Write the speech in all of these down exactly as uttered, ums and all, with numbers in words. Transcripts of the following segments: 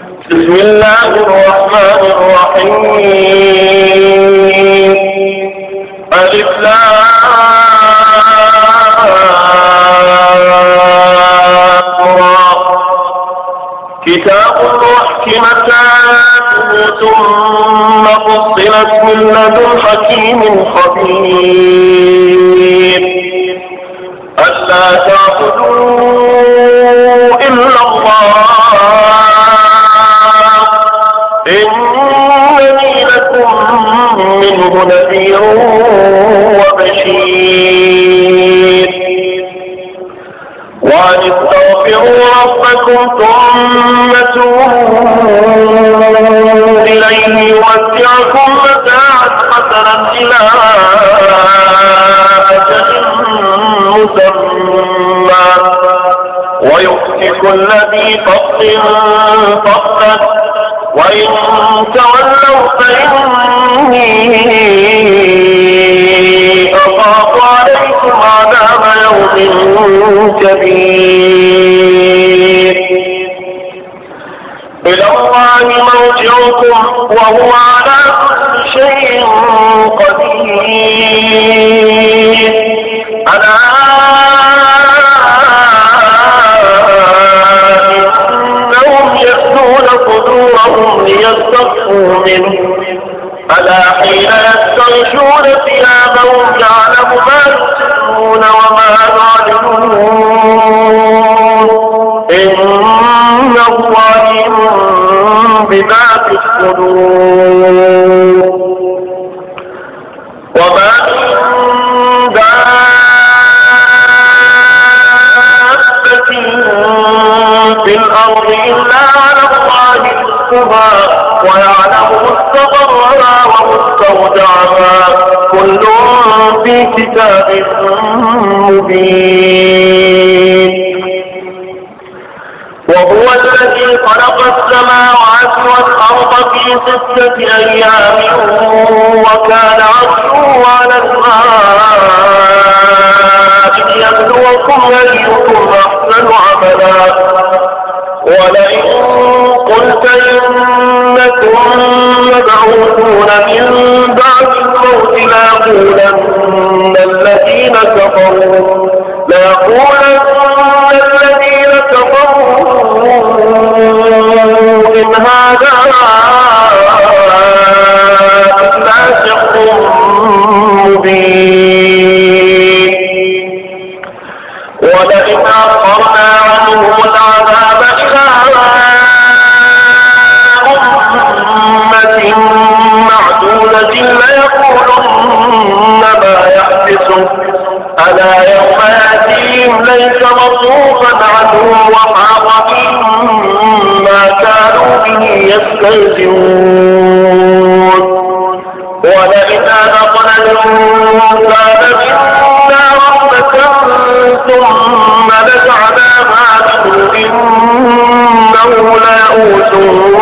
بسم الله الرحمن الرحيم. ألف لام را. كتاب أحكمت آياته ثم فصلت من لدن حكيم خبير ألا تعبدوا إلا الله إنني لكم منه نذير وبشير. وأن استغفروا ربكم ثم توبوا إليه يمتعكم متاعا حسنا إلى أجل مسمى ويؤتي كل ذي فضل فضله وإن تولوا فإني أخاف عليكم عذاب يوم كبير. إلى الله مرجعكم وهو على كل شيء قدير. ألا إنهم يأتون صدورهم ليستخفوا منه ألا حين يستغشون ثيابهم يعلم ما يسرون وما يعلنون إنه عليم بذات الصدور. وما من دابة في الأرض إلا على الله رزقها ويعلم مستقرها ومستودعها كل في كتاب مبين. وهو الذي خلق السماوات والأرض في ستة أيام وكان عرشه على الماء ليبلوكم أيكم أحسن عملا. ولئن قلت إنكم مبعوثون من بعد الموت ليقولن الذين كفروا ليقولن الذين كفروا إن هذا إلا سحر مبين. ولئن أخرنا عنهم العذاب إلى أمة معدودة ليقولن ما يحبسه ألا يوم يأتيهم ليس مصروفا عنهم وحاق بهم ما كانوا به يستهزئون. ولئن أذقنا الإنسان منا رحمة ثم نزعناها منه إنه ليئوس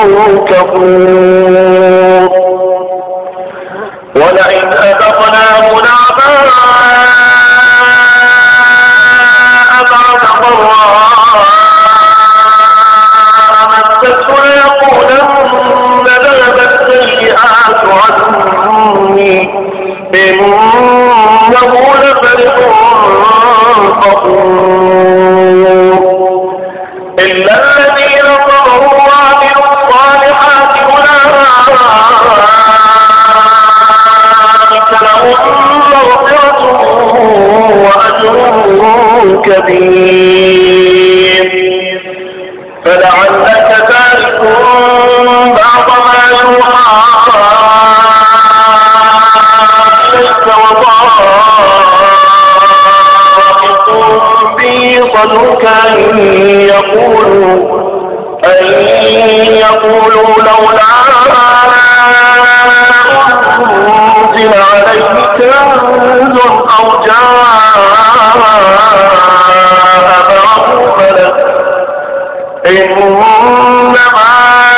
كفور. ولئن أذقناه نعماء بعد ضراء مسته ليقولن ذهب السيئات عني إنه لفرح فخور. إلا الذين صبروا وعملوا الصالحات أولئك لهم مغفرة وأجر كبير. فلعلك تارك بعض ما يوحى إليك وضائق به صدرك أن يقولوا أن يقولوا لولا أنزل عليه كنز أو جاء معه ملك إنما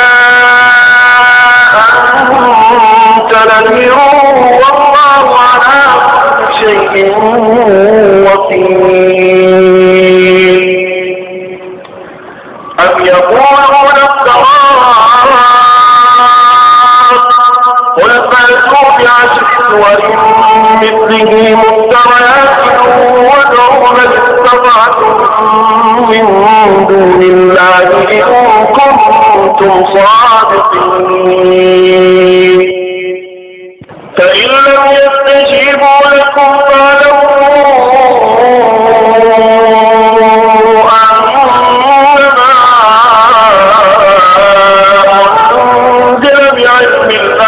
أنت نذير والله على كل شيء وكيل. أم يقولون افتراه بقر مثله مفتريات وادعوا من استطعتم من دون الله إن كنتم صادقين فإن لم يستجيبوا لكم فاعلموا أنما أنزل بعلم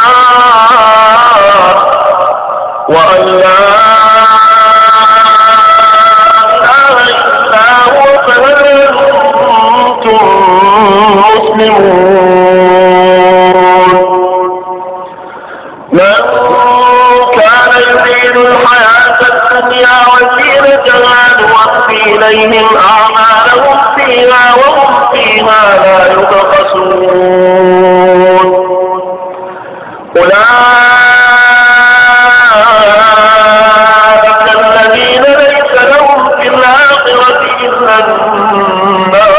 الله وأن لا إله إلا هو فهل أنتم مسلمون من كان يريد الحياة الدنيا وزينتها نوفي إليهم أعمالهم فيها وهم فيها لا يبخسون أولئك الذين ليس لهم في الآخرة إلا النار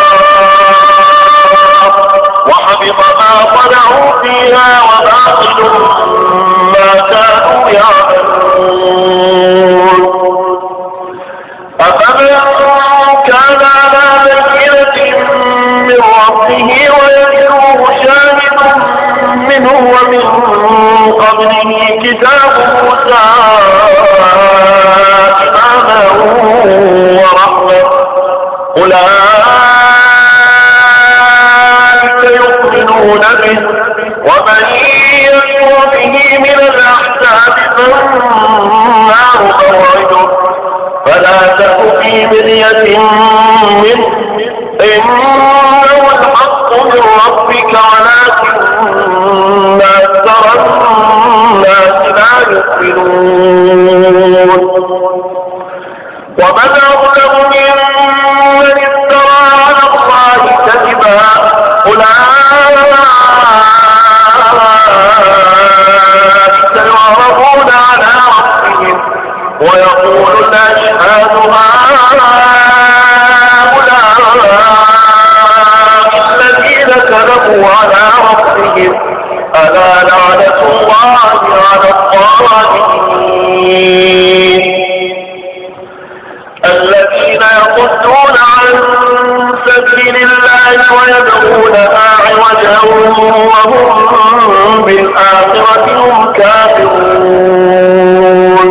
وحبط ما صنعوا فيها وباطل ما كانوا يعملون أفمن كان على بينة من ربه ويتلوه شاهد منه ومن قبله كتاب موسى إماما ورحمة أولئك يؤمنون به ومن يكفر به من الأحزاب فالنار موعده فلا تك في مرية منه إنه الحق من ربك ولكن أكثر الناس لا يؤمنون ومن أظلم ممن افترى على الله كذبا أولئك يعرضون على ربهم ويقول الأشهاد هؤلاء الذين كذبوا على ربهم ألا لعنة الله على الظالمين الذين يصدون عن سبيل الله ويبغونها عوجا وهم بالآخرة هم كافرون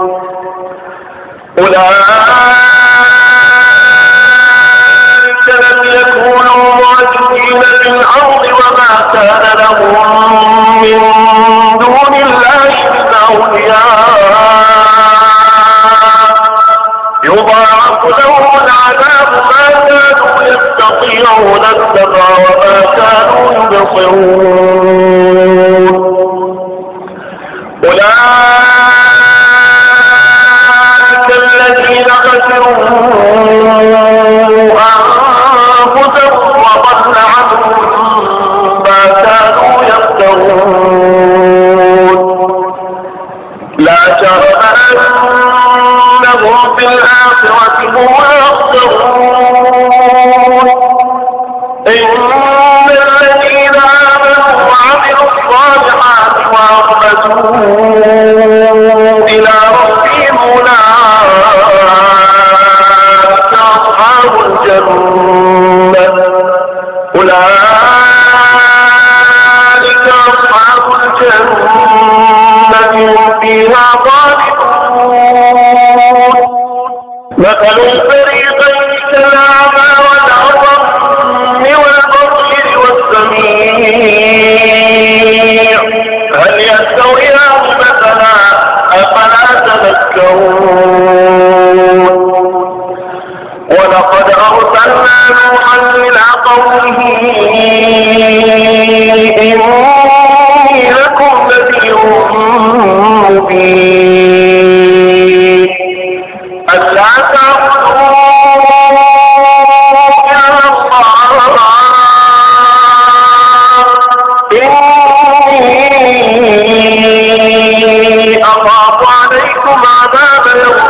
أولئك لم يكونوا معجزين في الأرض وما كان لهم من دون الله من أولياء يضاعف لهم العذاب ما كانوا يستطيعون السمع وما كانوا يبصرون أولئك الذين خسروا أنفسهم وضل عنهم ما كانوا يفترون لا جرم أنهم في الآخرة هم الأخسرون إن الذين آمنوا وعملوا الصالحات وأخبتوا إلى ربهم أولئك أصحاب الجنة أولئك أصحاب الجنة هم فيها خالدون مثل الفريقين كالأعمى والأصم والبصير والسميع هل يستويان مثلا أفلا تذكرون ولقد أرسلنا نوحا إلى قومه إني لكم نذير مبين ألا تعبدوا إلا الله إني أخاف عليكم عذاب يوم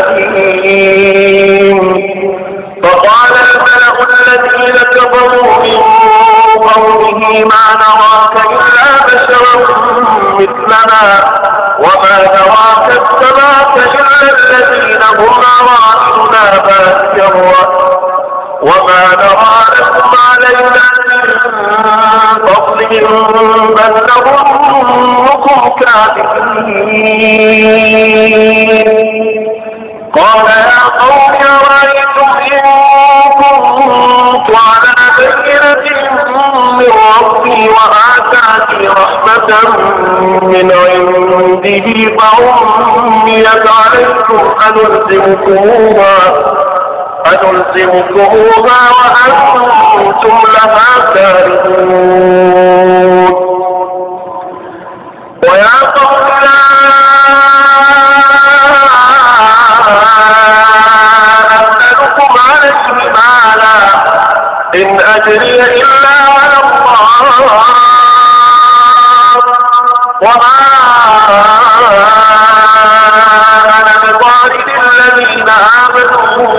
أليم فقال الملأ الذين كفروا من قومه ما نراك إلا بشرا مثلنا وما نراك اتبعك إلا الذين هم أرادنا بادي الرأي وما نرى لكم علينا من فضل بل نظنكم كاذبين. قال يا قوم أرأيتم إن كنت على بينة من ربي وآتاني رحمة من عنده فعميت عليكم أنلزمكموها أنلزمكموها وأنتم لها كارهون. ويا قوم لا أسألكم عليه مالا إن أجري إلا على الله وما أنا بطارد الذين آمنوا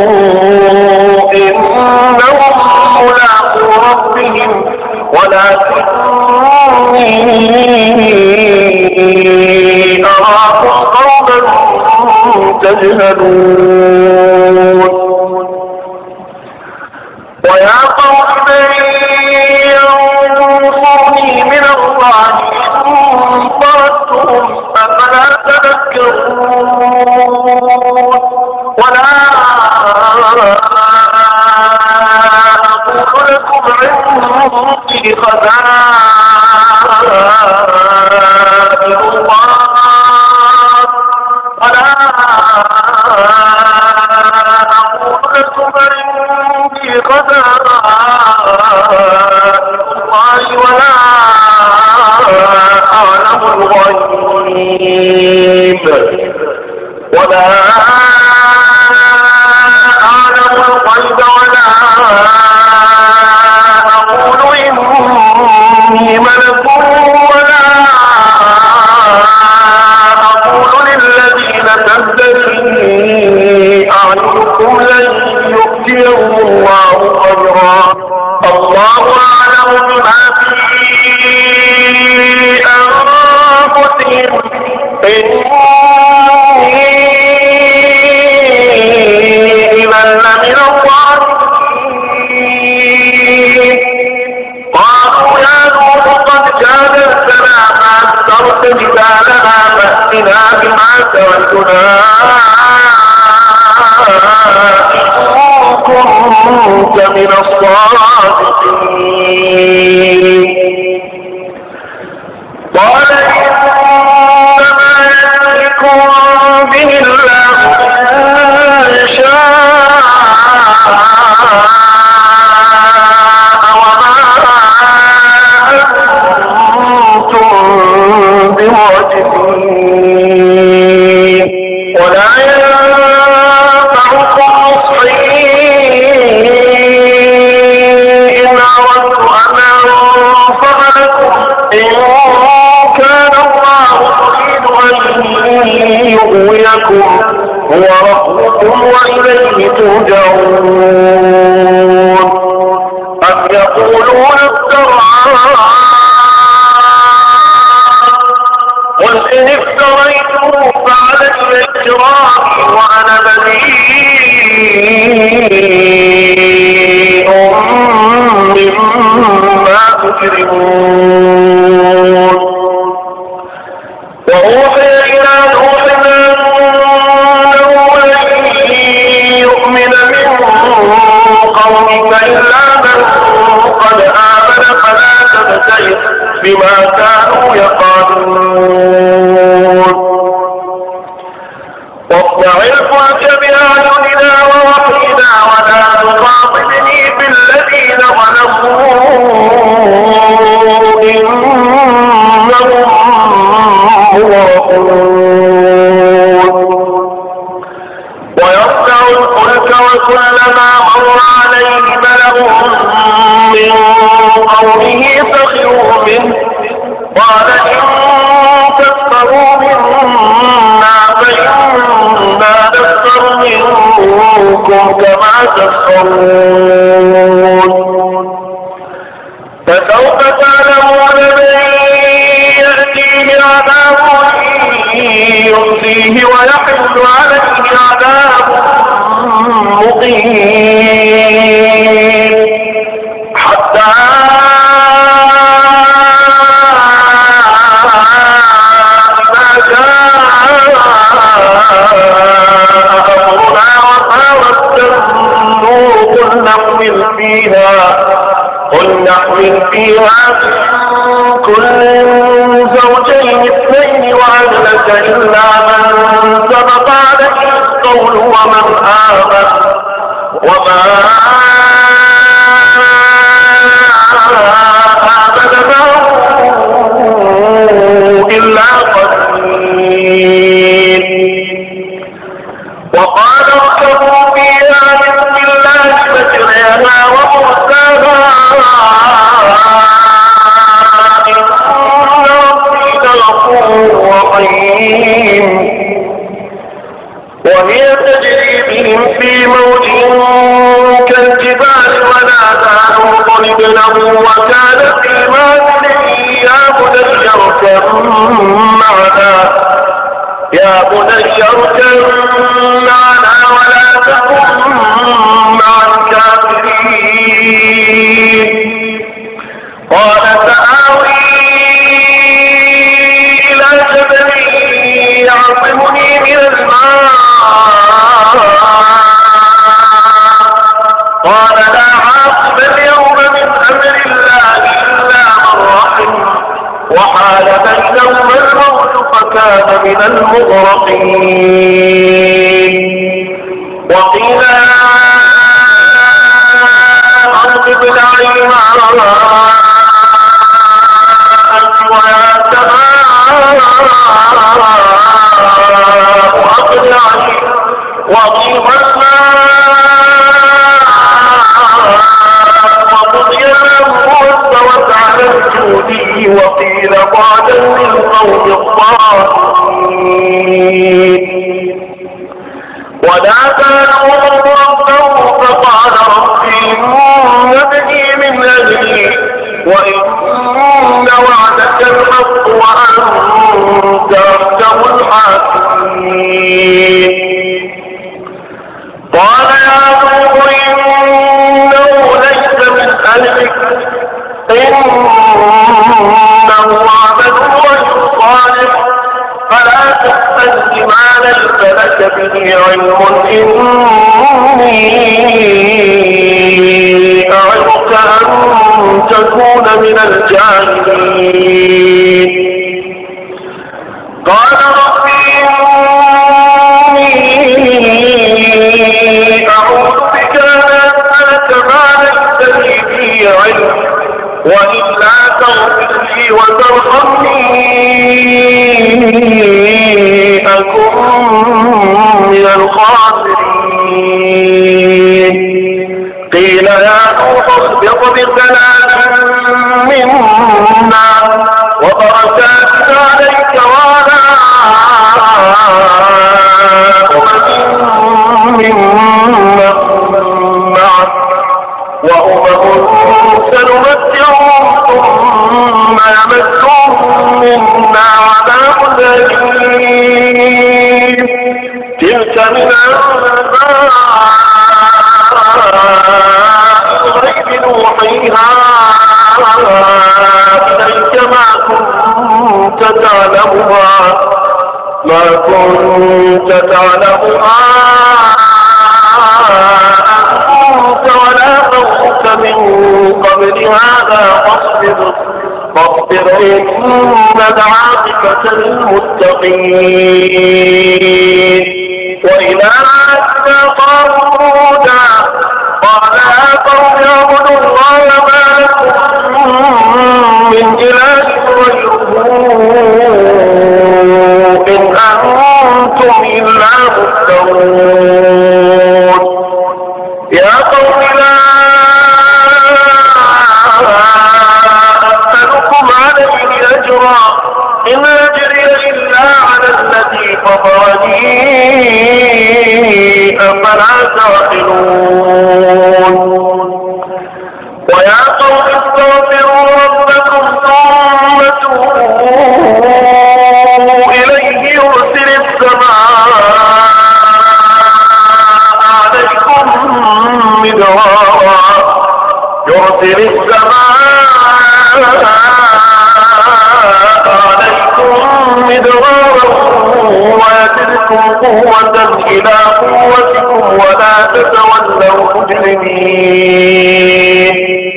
إنهم ملاقو ربهم ولكني أراكم قوما تجهلون. ويا قوم من ينصرني من الله إن طردتهم أفلا تذكرون. ولا أقول لكم عندي خزائن الله ولا أقول لكم عندي خزائن الله ولا أعلم الغيب ولا أعلم الغيب ولا أقول إني ملك ولا أقول للذين تزدري أعينكم لن يؤتيهم الله خيرا الله أعلم بما في أنفسهم إني إذا لمن الظالمين. قالوا يا نوح قد جادلتنا فأكثرت جدالنا فأتنا بما تعدنا إن كنت من الصادقين. قال إنما يأتيكم به الله إن شاء وما أنتم بمعجزين ولا ينفعكم نصحي إن أردت أن أنصح لكم إن كان الله يريد أن يغويكم هو ربكم وإليه ترجعون. أم يقولون افتراه قل إن افتريته فعلي إجرامي وأنا بريء مما تجرمون. وأوحي إلى نوح أنه لن يؤمن من قومك إلا من قد آمن فلا تبتئس بما كانوا يقالون. واصنع الفلك بأعيننا ووحينا ولا تخاطبني في الذين ظلموا إنهم مغرقون. ويصنع الفلك وكلما مر عليه ملأ من قومه سخروا منه قال إن تسخروا منا فإنا نسخر منكم كما تسخرون. فسوف تعلمون من يأتيه عذاب يخزيه ويحل عليه عذاب مقيم حتى إذا جاء أمرنا وفارت النور قل نحمل فيها قل نحمل فيها من كل زوجين اثنين وأهلك إلا من سبق عليه القول ومن آمن وما آمن معه إلا قليل وقال اركبوا فيها بسم الله مجريها ومرساها إن ربي لغفور رحيم وهي تجري بهم في موج كالجبال ونادى نوح ابنه وكان في معزل يا بني اركب معنا يا بني اركب معنا ولا تكن مع الكافرين قال سآوي إلى جبل يعصمني من الماء قال لا عاصم اليوم من أمر الله إلا من رحم وحال بينهما الموت فكان من المغرقين وقيل يا أرض ابلعي ماءك ويا سماء أقلعي وغيض الماء وقضي الأمر واستوت على الجودي وقيل بعدا للقوم الظالمين ونادى نوح ربه فقال رب إن ابني من أهلي وإن وعدك الحق وأنت أحكم الحاكمين قال يا نوح إنه ليس من أهلك إنه عمل غير صالح فلا تسألني ما ليس لك به علم إني أعظك أن تكون من الجاهلين قال رب إني أعوذ بك أن أسألك ما ليس لي به علم وإلا تغفر لي وترحمني أكن من الخاسرين قيل يا نوح اهبط بسلام منا وبركات عليك وعلى أمم ممن معك وأمم سنمتعهم ثم يمسهم منا عذاب أليم تلك من أنباء الغيب نوحيها إليك ما كنت تعلمها ما كنت تعلمها أنت ولا قومك من قبل هذا فاصبر فاصبر إن العاقبة للمتقين وإلى عاد قوم هودا قال يا قوم اعبدوا الله ما لكم من إله غيره إن أنتم إلا مفترون يا قوم لا أسألكم عليه أجرا إن أجري إلا على الذي فطرني أفلا بكم قوة إلى قوتكم ولا تتولوا مجرمين.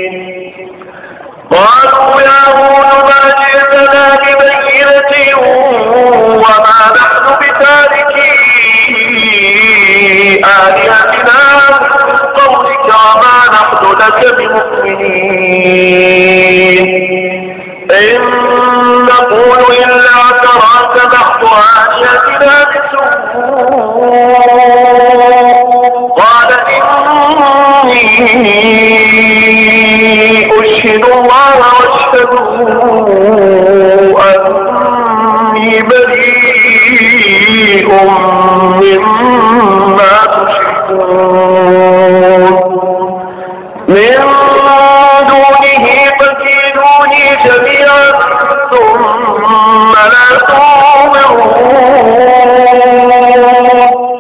قالوا يا هود ما جئتنا ببينة وما نحن بتاركي آلهتنا من قولك وما نحن لك بمؤمنين إن نقول إلا اعتراك بعض آلهتنا بسوء قال إني أشهد الله واشهدوا أني بريء مما تشركون من دونه فكيدوني جميعا ثم لا تنظرون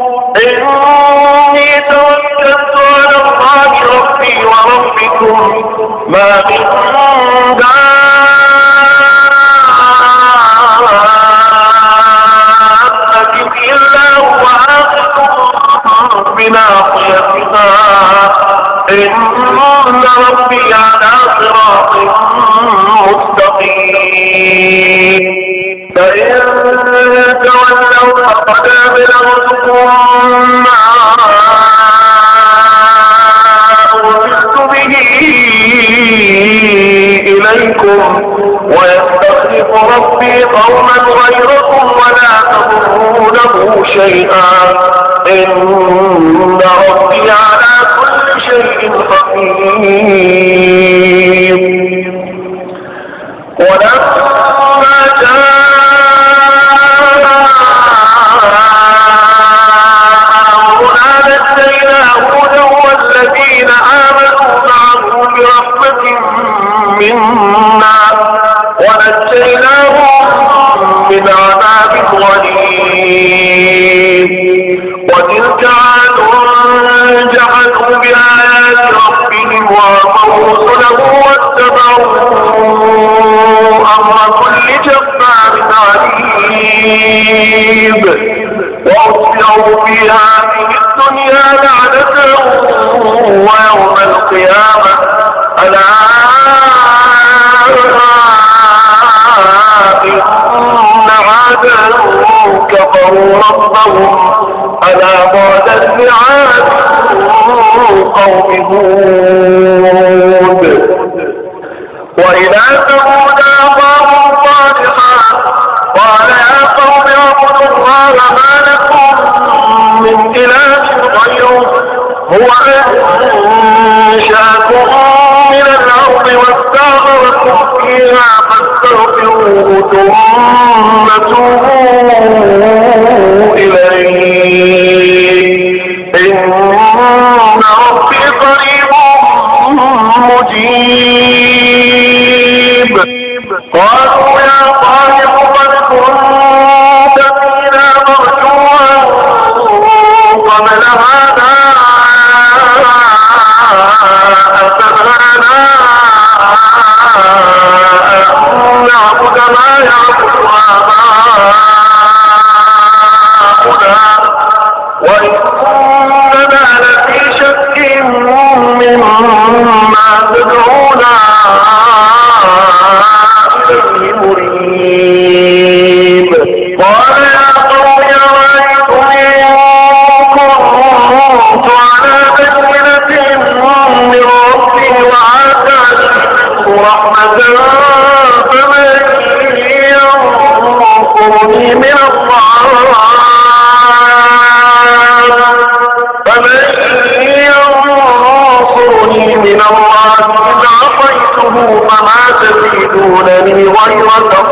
إني توكلت على الله ربي وربكم ما من دابة إلا هو آخذ بناصيتها إن ربي على صراط مستقيم فإن تولوا فقد أبلغتكم ما أرسلت به إليكم ويستخلف ربي قوما غيركم ولا تضرونه شيئا إن ربي على كل شيء حكيم. ولما جاء أمرنا نجينا هودا والذين آمنوا معه برحمة منا ونجيناهم من عذاب غليظ. وتلك عاد جحدوا بآيات ربهم وعصوا رسله واتبعوا أمر كل جبار عنيد وأتبعوا في هذه الدنيا لعنة ويوم القيامة ألا إن عادا كفروا ربهم ألا بعدا لعاد قوم هود. وإلى ثمود أخاهم صالحا قال يا قوم اعبدوا الله ما لكم من إله غيره هو أنشأكم من الأرض واستعمركم فيها فاستغفروه ثم توبوا إليه إن ربي قريب مجيب. قالوا يا صالح قد كنت فينا مرجوا قبل هذا أتنهانا أن نعبد ما يعبد آباؤنا وإننا لفي شك مما تدعونا إليه مريب. قال يا قوم أرأيتم إن كنت على بينة من ربي وآتاني رحمة فمن ينصرني من الله فمن ينصرني من الله إذ عصيته فما تزيدونني غير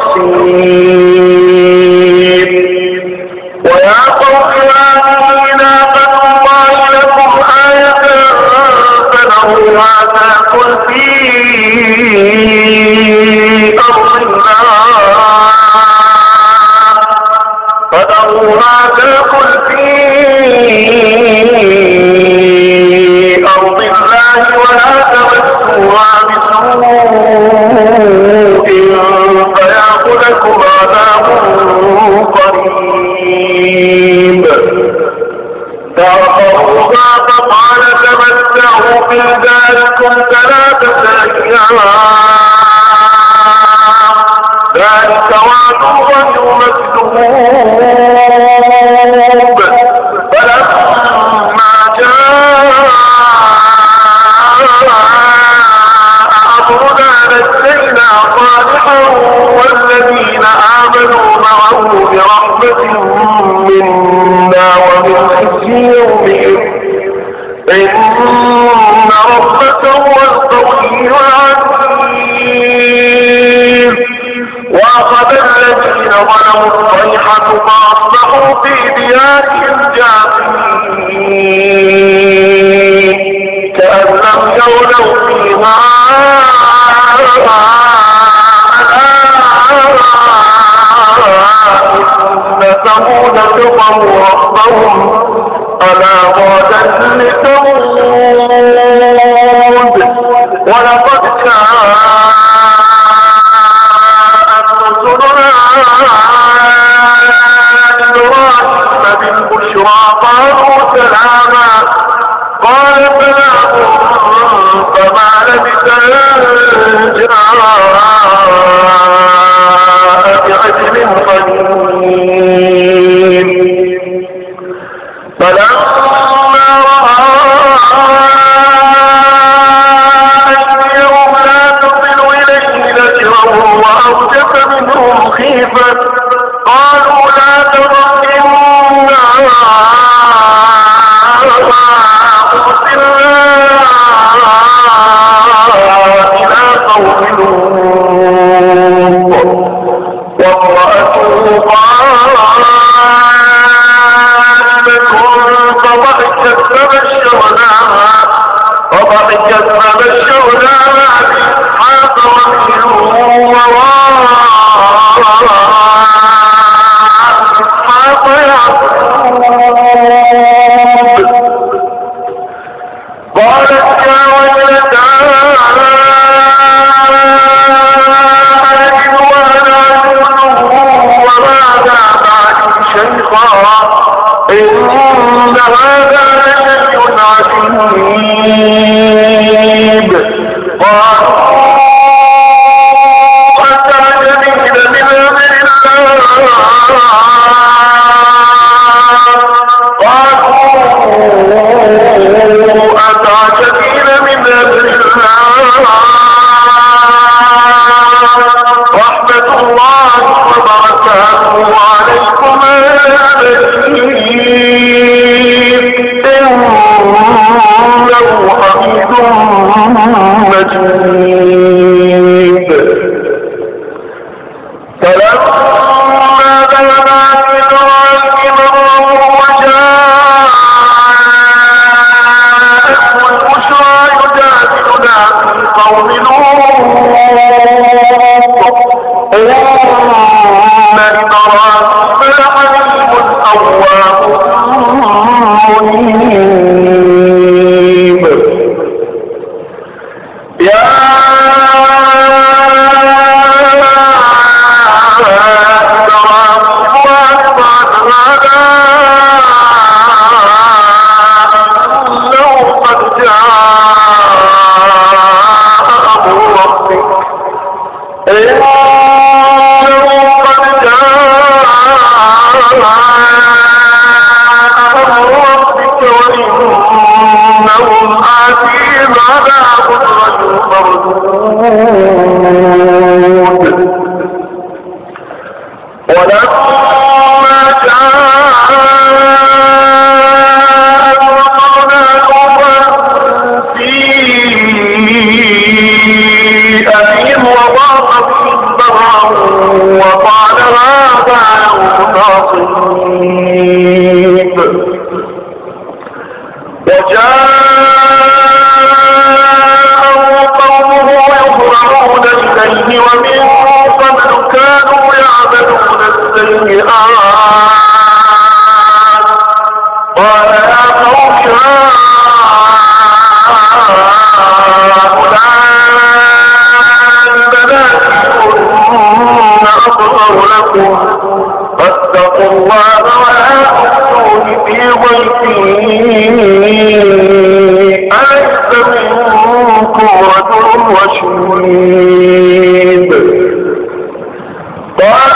تقصير. ويا قوم هذه ناقة الله لكم آية فذروها تأكل في أرض الله فذروها تأكل في أرض الله ولا تمسوها بسوء فيأخذكم عذاب قريب. وعد غير مكذوب. فلما جاء أمرنا نجينا صالحا والذين آمنوا معه برحمة منا ومن خزي يومئذ إن ربك هو القوي العزيز. وأخذ الذين ظلموا الصيحة فأصبحوا في ديارهم جاثمين كأن لم يغنوا فيها إن ثمود كفروا ربهم ألا بعدا لثمود ولقد جاءت رسلنا إبراهيم بالبشرى قالوا سلاما قال سلام فما لبث أن جاء بعجل حنين. فلما رأى أيديهم لا تصل إليه نكرهم وأوجس منهم خيفة قالوا لا تخف إنا أرسلنا إلى قوم لوط وامرأته فضحكت فبشرناها فضحكت فبشرناها بإسحاق ومن وراء إسحاق يعقوب. قالت يا ويلتى ألد وأنا عجوز وهذا بعدي شيخا إن هذا لشيء عجيب. قالوا أتعجبين من أمر الله قالوا أتعجبين من أمر الله رحمة الله وبركاته عليكم أهل البيت إنه حميد مجيد. فلما بلغ إبراهيم الروع وجاءته البشرى يجادلنا في قوم لوط إن إبراهيم لحليم أواه منيب. يا وإنهم آتيهم عذاب غير مردود. ولما جاءت رسلنا لوطا سيء بهم وضاق بهم ذرعا وقال هذا يوم عصيب. وجاءه قومه يهرعون إليه ومن قبل كانوا يعملون السيئات قال يا قوم هؤلاء بناتي هن أطهر لكم فاتقوا الله ولا تخزون في ضيفي أليس منكم رجل رشيد. قال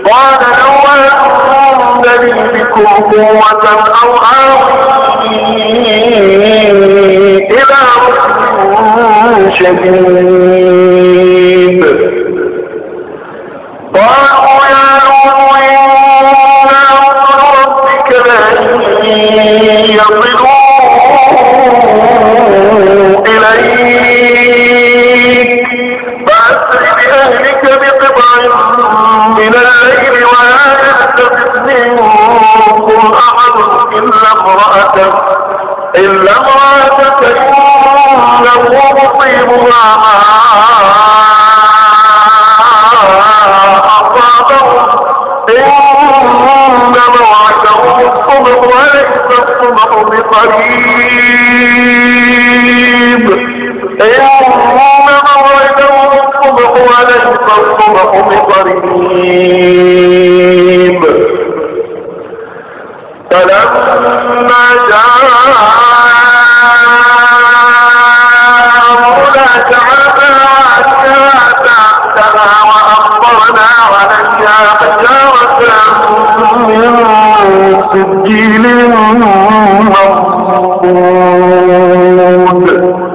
قال لو أن لي بكم قوة أو آوي إلى ركن شديد. قالوا يا نوح إنا رسل ربك لن يصلوا إليك فأسر بأهلك بقطع من الليل ولا يلتفت منكم أحد إلا امرأتك إلا امرأتك إنه مصيبها ما أصابهم إن موعدهم الصبح وليس الصبح بقريب إن موعدهم الصبح وليس الصبح بقريب. فلما جاء أمرنا جعلنا عاليها تحتها وأمطرنا عليها حجارة من سجيل منضود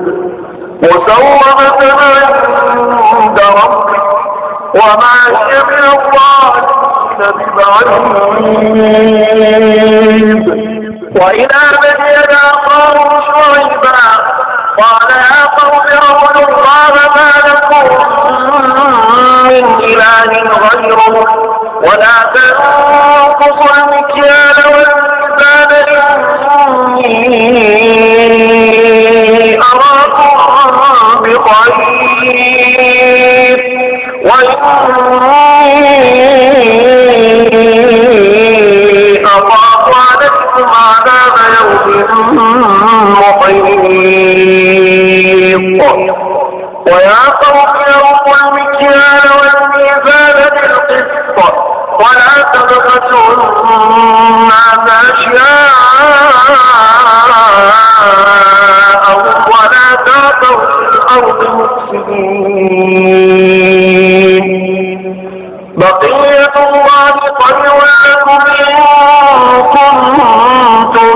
مسومة عند ربك وما هي من الظالمين ببعيد. وإلى مدين أخاهم شعيبا قال يا قوم اعبدوا الله ما لكم من إله غيره ولا تنقصوا المكيال والميزان إني أراكم بخير وإني أخاف عليكم عذاب يوم محيط. ويا قوم أوفوا المكيال والميزان بالقسط ولا تبخسوا الناس أشياءهم ولا تعثوا في الأرض مفسدين. بقية الله خير لكم إن كنتم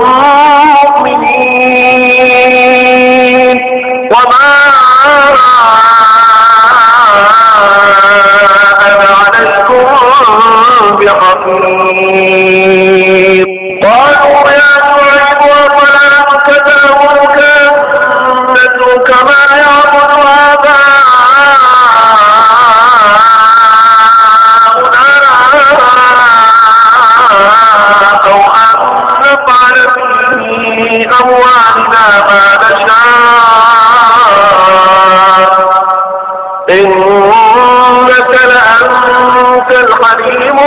مؤمنين وما أنا عليكم بحفيظ. قالوا يا شعيب أفلا نكذبك نترك ما يعبد آباؤنا أو أن نفعل في أموالنا ما نشاء إنك لأنت الحليم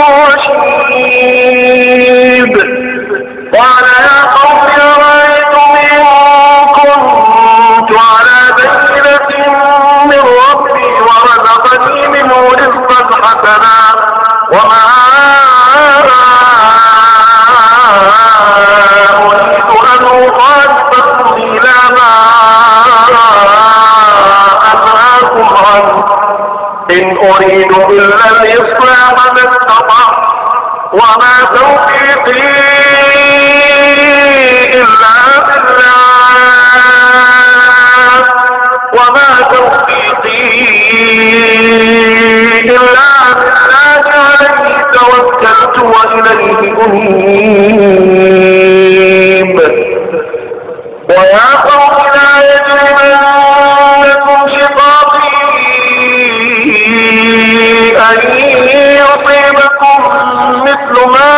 الرشيد. قال يا قوم أرأيتم إن كنت على بينة من ربي ورزقني منه رزقا حسنا وما أريد أن أخالفكم إلى ما أنهاكم عنه إن أريد إلا الإصلاح ما استطعت وما توفيقي إلا بالله وما توفيقي إلا بالله عليه توكلت وإليه أنيب. ويا قوم لا يجرمنكم شقاقي أن يصيبكم مثل ما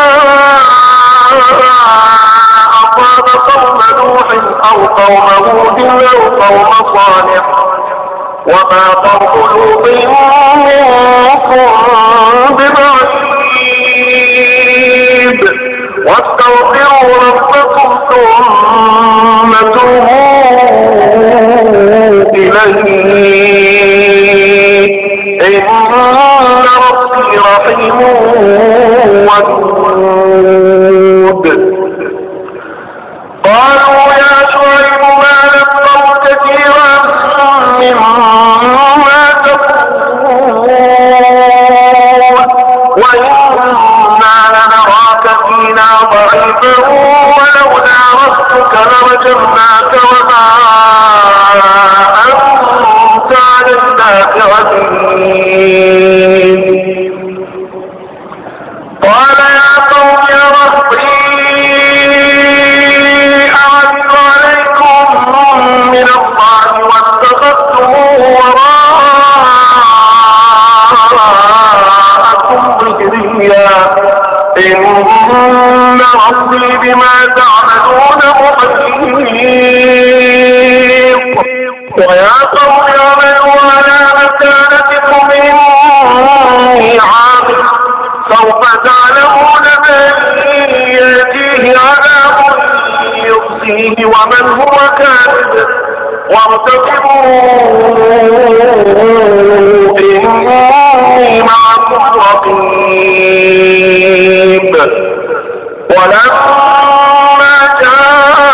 أصاب قوم نوح أو قوم هود أو قوم صالح وما قوم لوط منكم ببعيد واستغفروا ربكم ثم توبوا إليه إن ربي رحيم ودود. قالوا يا شعيب ما نفقه كثيرا مما تقول فينا ضعيفا ولولا ربك لرجمناك وما أنت علينا بعزيز. قال يا قوم يا ربي أعلم عليكم من الله واتخذتموه وراءكم ظهريا إن ربي بما تعملون محيط. ويا قوم اعملوا على مكانتكم إني عامل سوف تعلمون من يأتيه عذاب يخزيه ومن هو كاذب وارتقبوا إني معكم رقيب. ولما جاء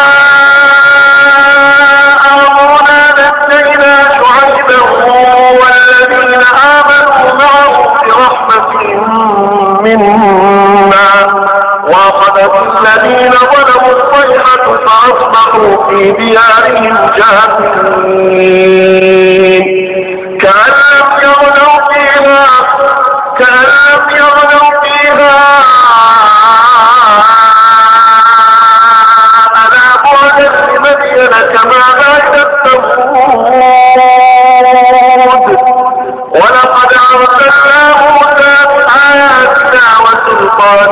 أمرنا نجينا شعيبا والذين آمنوا معه برحمة منا وأخذت الذين ظلموا الصيحة فأصبحوا في ديارهم جاثمين كأن لم يغنوا فيها كأن لم يغنوا فيها ألا بعدا لمدين كما بعدت ثمود. ولقد أرسلنا موسى بآياتنا وسلطان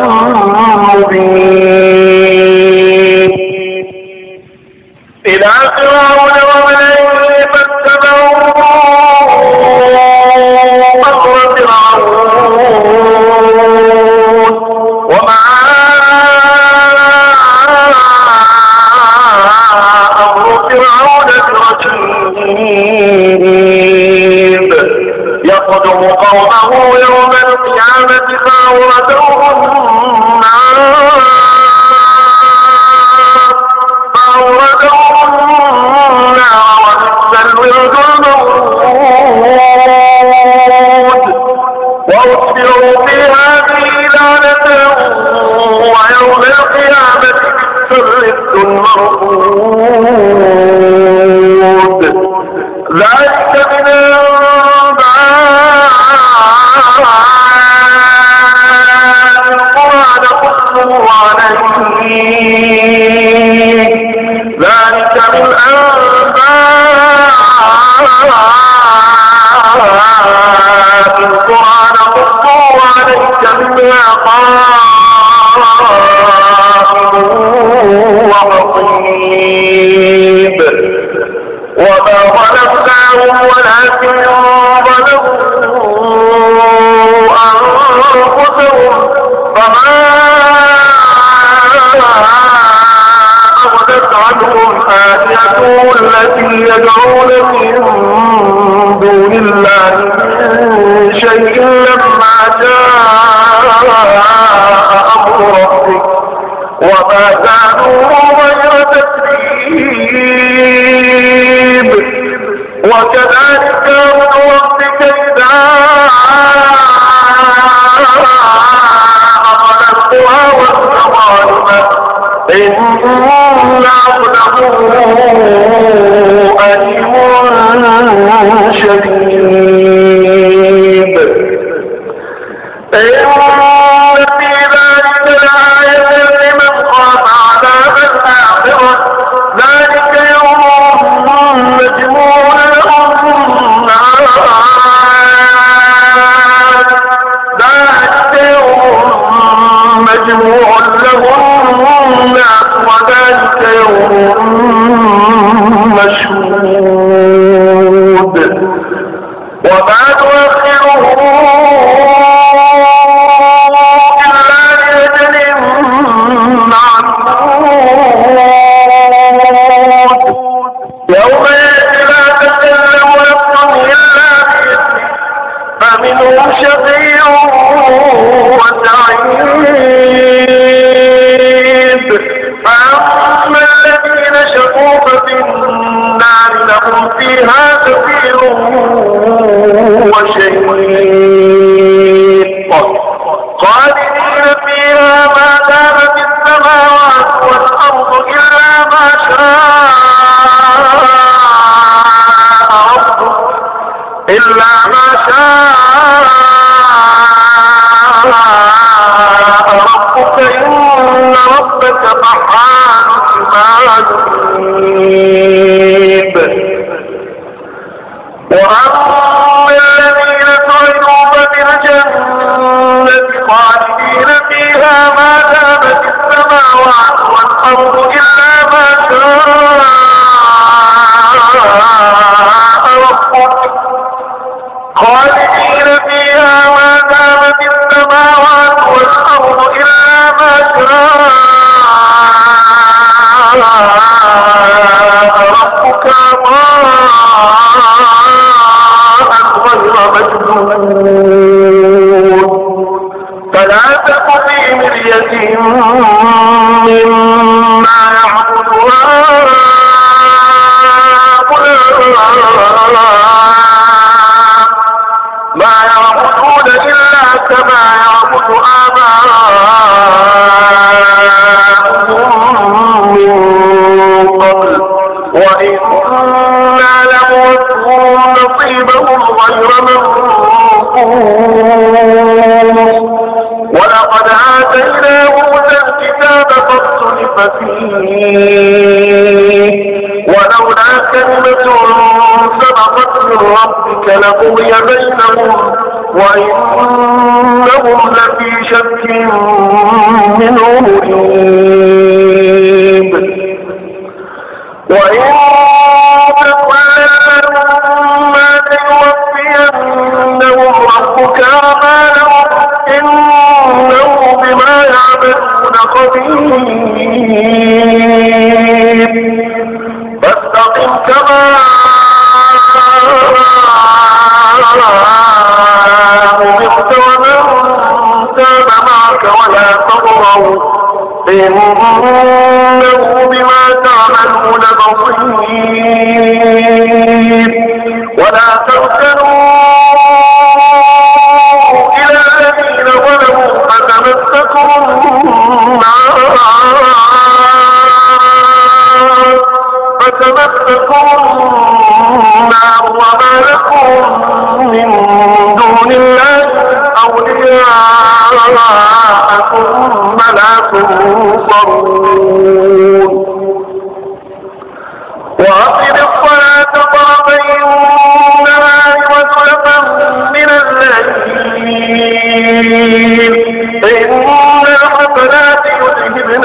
مبين إلى فرعون وملئه فاتبعوا أمر فرعون وما أمر فرعون برشيد يقدم قومه يوم القيامة فأوردهم النار فأوردهم النار وبئس الورد المورود وأتبعوا في هذه لعنة ويوم القيامة بئس الرفد المرفود. ذلك من القرآن نقصه عليك ذلك من أنباء القرآن نقصه عليك منها قائم وحصيد. وما ظلمناهم ولكن ظلموا أنفسهم فما أغنت عنهم آلهتهم التي يدعون من دون الله من شيء لما جاء أمر ربك وما زالوا غير تتبيب. وكذلك أمر ربك إذا أخذ القرى وهي ظالمة إن أخذه أليم شديد. إن في ذلك لآية لمن خاف عذاب الآخرة ذلك يوم مجموع له الناس ذلك يوم مجموع له الناس وذلك يوم مشهود. وما تؤخره إلا لأجل معدود يوم يأتي لا تكلم نفس إلا بإذنه فمنهم شقي وسعيد. فأما الذين شقوا ففي النار لهم فيها زفير وشهيق خالدين فيها ربك فعال لما يريد. وأما الذين سعدوا ففي الجنة خالدين فيها ما دامت السماوات والأرض إلا ما شاء ربك خالدين فيها ما دامت السماوات والأرض إلا ما شاء ربك غير مجنون. فلا تك في مرية مما يعبد هؤلاء ما يعبدون إلا كما يعبد آباؤهم من قبل وإنا لموفوهم نصيبهم غير منقوص. ولقد آتينا موسى الكتاب فاختلف فيه ولولا كلمة سبقت من ربك لقضي بينهم وإنهم لفي شك منه مريب. وإن تكن لما ليوفينهم ربك أعمالهم إنه بما يعملون خبير. فاستقم كما أمرت ومن تاب معك ولا تطغوا إنه بما تعملون بصير. ولا تركنوا إلى الذين ظلموا فتمسكوا النار فتمسكوا النار وما لكم من دون الله أولياء ثم لا تنصرون. وأقم الصلاة طرفي النهار وزلفا من الليل إن الحسنات يذهبن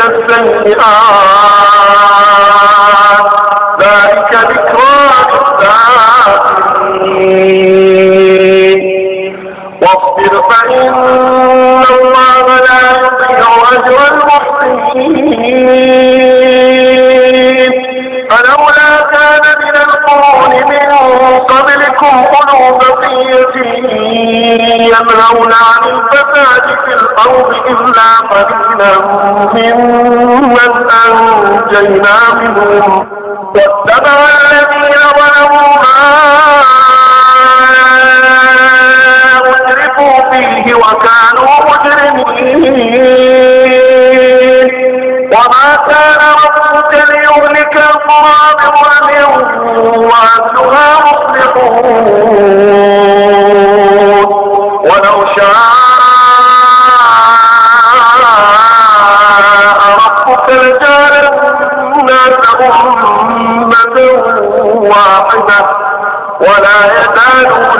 السيئات ذلك ذكرى للذاكرين. واصبر فإن الله لا يضيع أجر المحسنين. فلولا كان من القرون من قبلكم أولو بقية ينهون عن الفساد في الأرض إلا قليلا ممن أنجينا منهم واتبع الذين ظلموا ما أترفوا فيه وكانوا مجرمين. وما كان ربك ليهلك القرى بظلم وأهلها مصلحون. ولو شاء ربك لجعل الناس أمة واحدة ولا يزالون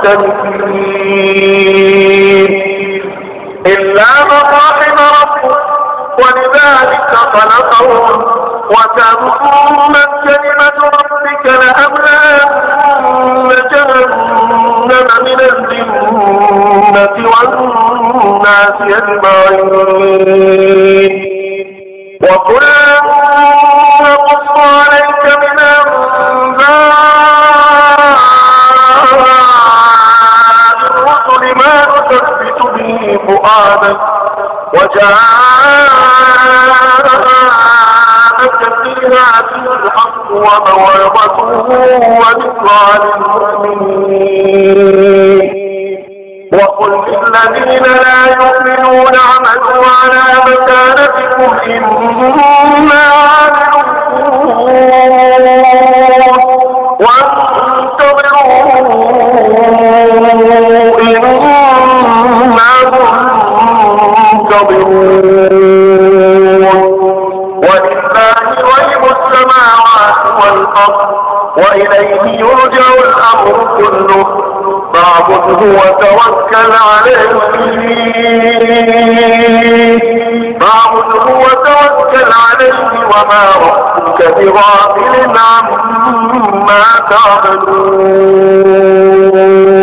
مختلفين إلا من رحم ربك ولذلك خلقهم وتمت كلمة ربك لأملأن جهنم من الجنة والناس أجمعين. وكلا نقص عليك من أنباء الرسل ما نثبت به فؤادك وجاءك في هذه الحق وموعظة وذكرى للمؤمنين. وقل للذين لا يؤمنون اعملوا على مكانتكم إنا عاملون وانتظروا إنا منتظرون. الحق وإليه يرجع الأمر كله فاعبده وتوكل عليه فاعبده وتوكل عليه وما ربك بغافل عما تعملون